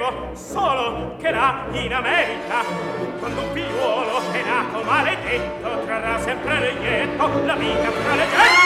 sapevo solo che là in America, quando un figliuolo è nato maledetto, trarrà sempre lieto la vita fra le gente.